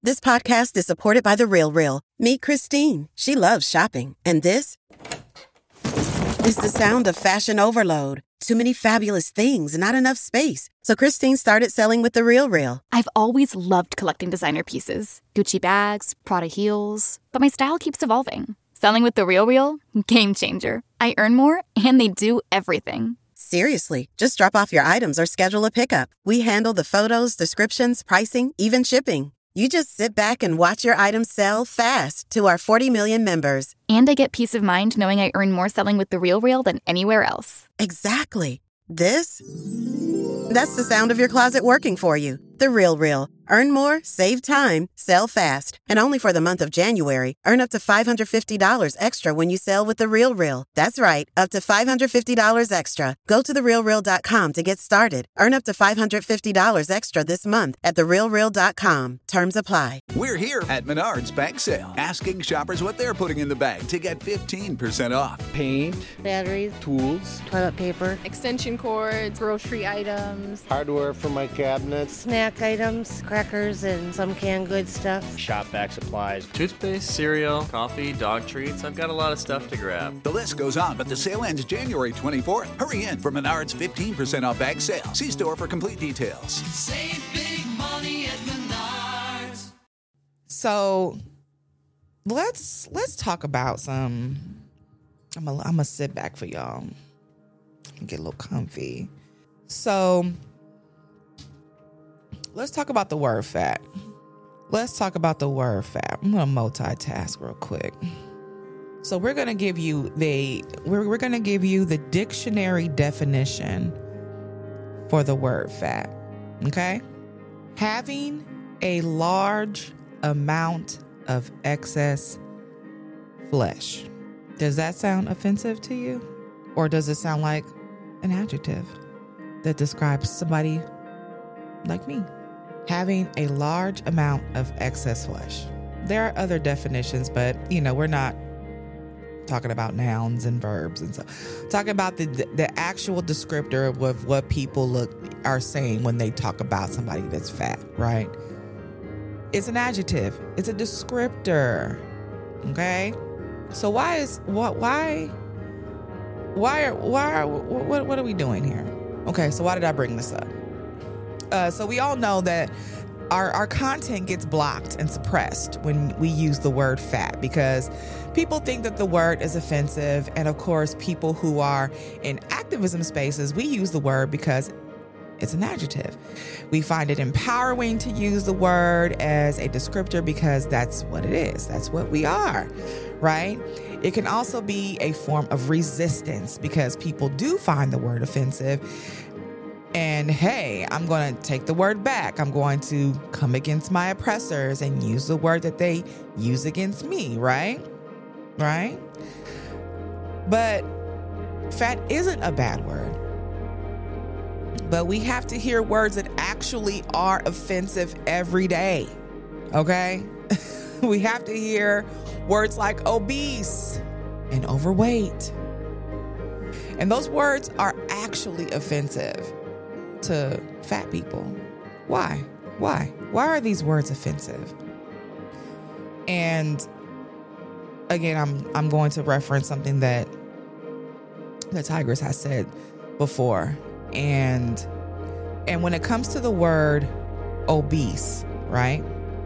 This podcast is supported by The RealReal. Meet Christine. She loves shopping. And this is the sound of fashion overload. Too many fabulous things, not enough space. So Christine started selling with The RealReal. I've always loved collecting designer pieces. Gucci bags, Prada heels. But my style keeps evolving. Selling with The RealReal? Game changer. I earn more, and they do everything. Seriously, just drop off your items or schedule a pickup. We handle the photos, descriptions, pricing, even shipping. You just sit back and watch your items sell fast to our 40 million members. And I get peace of mind knowing I earn more selling with The RealReal than anywhere else. Exactly. That's the sound of your closet working for you. The RealReal. Earn more, save time, sell fast. And only for the month of January, earn up to $550 extra when you sell with The RealReal. That's right, up to $550 extra. Go to TheRealReal.com to get started. Earn up to $550 extra this month at TheRealReal.com. Terms apply. We're here at Menards Bag Sale, asking shoppers what they're putting in the bag to get 15% off. Paint, batteries, tools, toilet paper, extension cords, grocery items, hardware for my cabinets, snack items, crackers, and some canned goods stuff. Shop vac supplies. Toothpaste, cereal, coffee, dog treats. I've got a lot of stuff to grab. The list goes on, but the sale ends January 24th. Hurry in for Menards 15% off bag sale. See store for complete details. Save big money at Menards. So let's talk about some. I'm gonna sit back for y'all. Get a little comfy. So let's talk about the word fat. I'm gonna multitask real quick. So we're gonna give you the dictionary definition for the word fat. Okay? Having a large amount of excess flesh. Does that sound offensive to you? Or does it sound like an adjective that describes somebody like me? Having a large amount of excess flesh. There are other definitions, but we're not talking about nouns and verbs and stuff. Talking about the actual descriptor of what people are saying when they talk about somebody that's fat, right? It's an adjective. It's a descriptor. Okay? So what are we doing here? Okay, so why did I bring this up? So we all know that our content gets blocked and suppressed when we use the word fat because people think that the word is offensive. And of course, people who are in activism spaces, we use the word because it's an adjective. We find it empowering to use the word as a descriptor because that's what it is. That's what we are, right? It can also be a form of resistance because people do find the word offensive. And hey, I'm going to take the word back. I'm going to come against my oppressors and use the word that they use against me, right? Right? But fat isn't a bad word. But we have to hear words that actually are offensive every day. Okay? We have to hear words like obese and overweight. And those words are actually offensive to fat people. Why? Why are these words offensive? And again, I'm going to reference something that Tigers has said before. And when it comes to the word obese, right?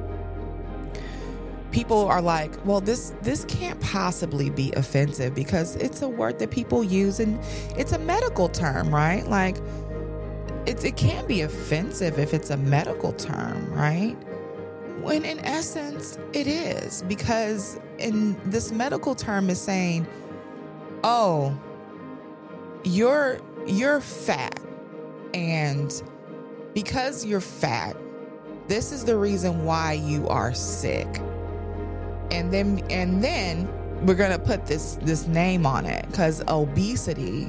People are like, well, this can't possibly be offensive because it's a word that people use and it's a medical term, right? Like it can be offensive if it's a medical term, right? When in essence it is, because in this medical term is saying, oh, you're fat, and because you're fat, this is the reason why you are sick. And then we're gonna put this name on it because obesity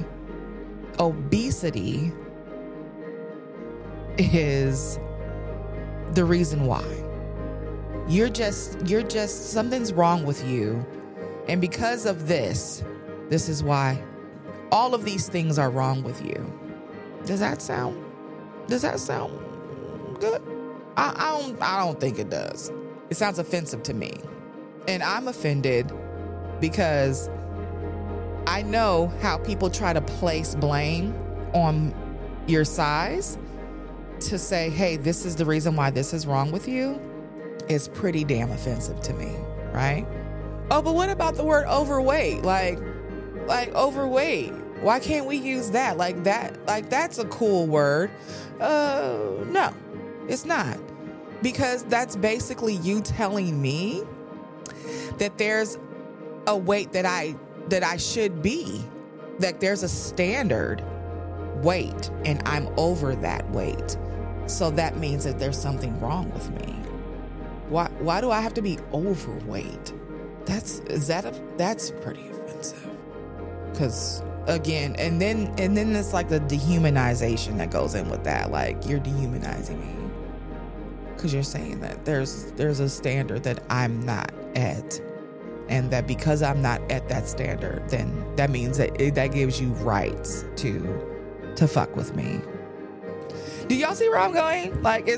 is the reason why. You're just something's wrong with you, and because of this is why all of these things are wrong with you. Does that sound good? I don't think it does. It sounds offensive to me. And I'm offended because I know how people try to place blame on your size to say, hey, this is the reason why this is wrong with you. Is pretty damn offensive to me, right? Oh, but what about the word overweight? Like overweight. Why can't we use that? Like that's a cool word. No, it's not. Because that's basically you telling me that there's a weight that I should be. That there's a standard weight and I'm over that weight. So that means that there's something wrong with me. Why do I have to be overweight? That's pretty offensive. Because again, and then it's like the dehumanization that goes in with that. Like, you're dehumanizing me because you're saying that there's a standard that I'm not at, and that because I'm not at that standard, then that means that that gives you rights to fuck with me. Do y'all see where I'm going? Like,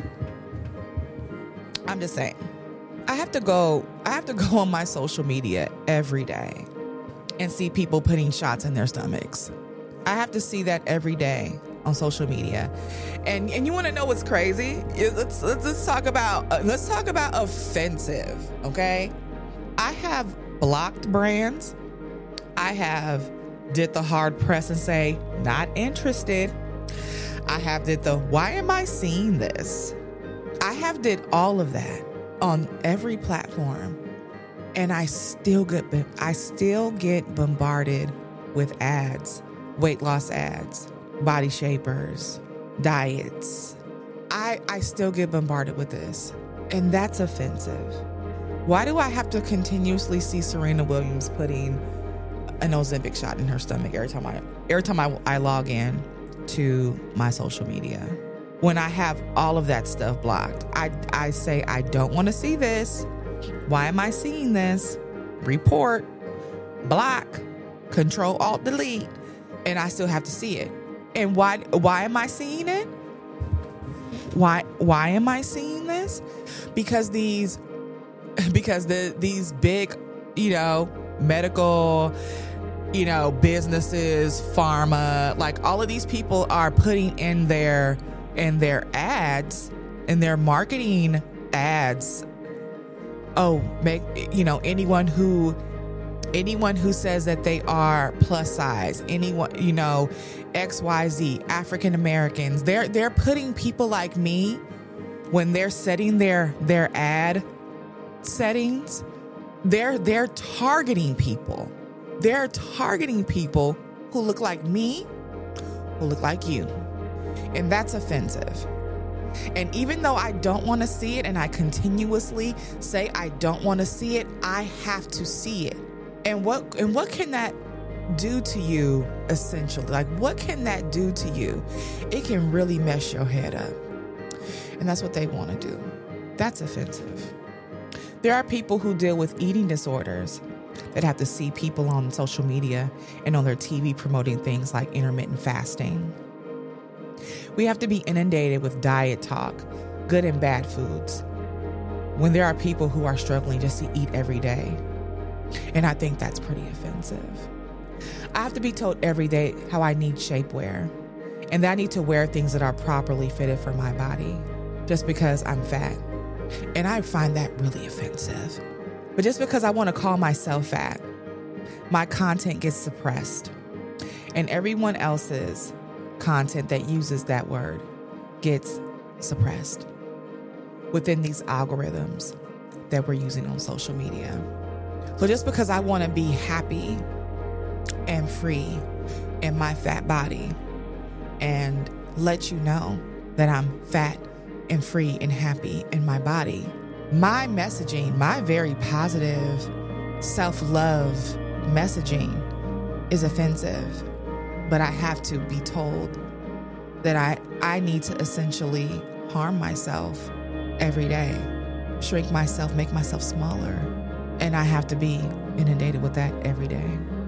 I'm just saying, I have to go on my social media every day and see people putting shots in their stomachs. I have to see that every day on social media. And you want to know what's crazy? Let's talk about offensive, okay? I have blocked brands. I have did the hard press and say, not interested. I have did the, why am I seeing this? I have did all of that on every platform, and I still get bombarded with ads, weight loss ads, body shapers, diets. I still get bombarded with this, and that's offensive. Why do I have to continuously see Serena Williams putting an Ozempic shot in her stomach every time I log in to my social media? When I have all of that stuff blocked, I say, I don't want to see this. Why am I seeing this? Report, block, Control Alt Delete, and I still have to see it. And why am I seeing it? Why am I seeing this? Because these big, medical, businesses, pharma, like all of these people are putting in their ads, in their marketing ads. Oh, anyone who says that they are plus size, anyone, XYZ, African Americans, they're putting people like me, when they're setting their ad settings, they're targeting people. They're targeting people who look like me, who look like you. And that's offensive. And even though I don't want to see it, and I continuously say I don't want to see it, I have to see it. And what can that do to you, essentially? Like, what can that do to you? It can really mess your head up. And that's what they want to do. That's offensive. There are people who deal with eating disorders that have to see people on social media and on their TV promoting things like intermittent fasting. We have to be inundated with diet talk, good and bad foods, when there are people who are struggling just to eat every day. And I think that's pretty offensive. I have to be told every day how I need shapewear, and that I need to wear things that are properly fitted for my body just because I'm fat. And I find that really offensive. But just because I want to call myself fat, my content gets suppressed, and everyone else's content that uses that word gets suppressed within these algorithms that we're using on social media. So just because I want to be happy and free in my fat body and let you know that I'm fat and free and happy in my body, my messaging, my very positive self-love messaging is offensive. But I have to be told that I need to essentially harm myself every day, shrink myself, make myself smaller. And I have to be inundated with that every day.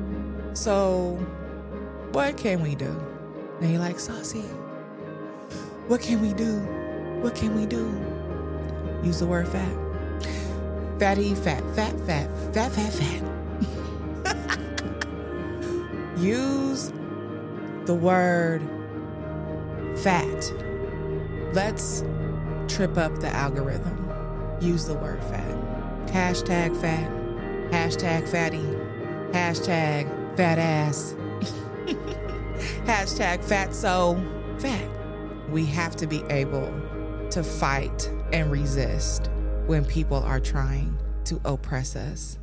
So what can we do? And you're like, Saucy, what can we do? What can we do? Use the word fat. Fatty, fat, fat, fat, fat, fat, fat. Use the word fat. Let's trip up the algorithm. Use the word fat. Hashtag fat. Hashtag fatty. Hashtag fat ass. Hashtag fat so fat. We have to be able to fight and resist when people are trying to oppress us.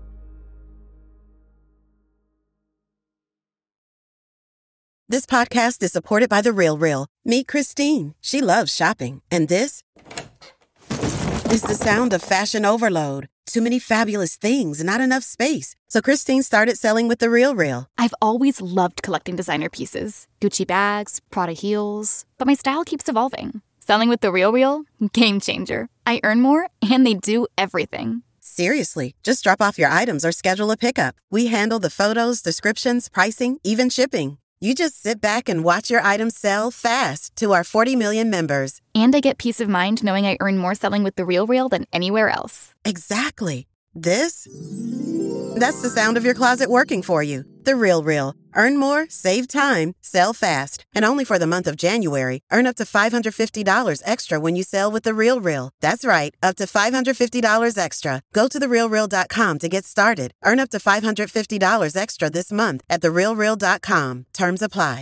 This podcast is supported by The Real Real. Meet Christine. She loves shopping. And this is the sound of fashion overload. Too many fabulous things, not enough space. So Christine started selling with The Real Real. I've always loved collecting designer pieces. Gucci bags, Prada heels. But my style keeps evolving. Selling with The Real Real? Game changer. I earn more, and they do everything. Seriously, just drop off your items or schedule a pickup. We handle the photos, descriptions, pricing, even shipping. You just sit back and watch your items sell fast to our 40 million members. And I get peace of mind knowing I earn more selling with The Real Real than anywhere else. Exactly. That's the sound of your closet working for you. The Real Real. Earn more, save time, sell fast. And only for the month of January, earn up to $550 extra when you sell with The Real Real. That's right, up to $550 extra. Go to TheRealReal.com to get started. Earn up to $550 extra this month at TheRealReal.com. Terms apply.